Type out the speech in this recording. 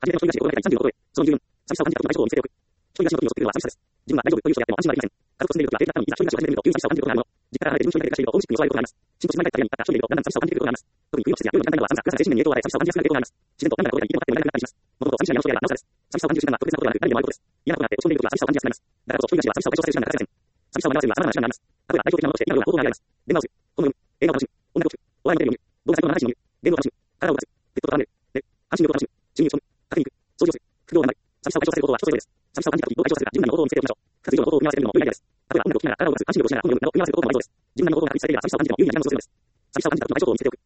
初めての一人暮らしを第36号へ、その理由、寂しさを感じたことの対処法を見つけておく。一人暮らしの時を作るのは寂しさです。自分は大丈夫という人であっても安心はできません。家族と住んでいる時は平気だったのに、いざ一人暮らしを始めてみると急に寂しさを感じることがあるもの。実家から離れて順調に暮らしているとホームシックに襲われることがあります。新卒島に帰った家に行ったら一人でいるとだんだん寂しさを感じてくることがあります。特に冬の季節や夜の時間帯などは寒さ、暗さで精神面に影響を与え寂しさを感じやすくなる傾向があります。自然と何だかこれがいいのかっても言われなくなったりします。もともと寂しいのは病気やなおさらです。寂しさを感じる時間が特別なことではなく、誰にもあることです。嫌なことがあって落ち込んでいる時は寂しさを感じやすくなります。だからこそ一人暮らしは寂しさを解消させる手段が欠かせません。寂しさを紛らわせるには様々な手段があります。例えば代表的なものとして今のような方法が挙げられます。電話をする、本を読む、映画を楽しむ、音楽を聴く、お笑いのテレビを見る、動画サイトの配信を見る、ゲームを楽しむ、体を動かす、ペットと戯れる、で、安心旅行を楽しむ、収入を積む、カフェに行く、掃除をする、副業を学ぶ、寂しさを解消させる方法は一つそれぞれです。寂しさを感じた時どう解消させるか、自分なりの方法を見つけておきましょう。二つ以上の方法を組み合わせてみるのも良いアイデアです。例えば音楽を聴きながら体を動かす、安心旅行をしながら本を読むなど組み合わせる方法もありそうです。自分なりの方法が確立されていれば寂しさを感じても有意義なものをするのです。寂しさを感じた時の対処法を見つけておく。